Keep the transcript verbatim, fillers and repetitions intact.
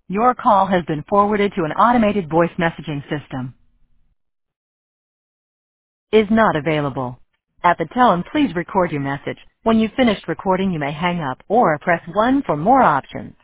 Your call has been forwarded to an automated voice messaging system. Is not available. At the tone, please record your message. When you've finished recording, you may hang up or press one for more options.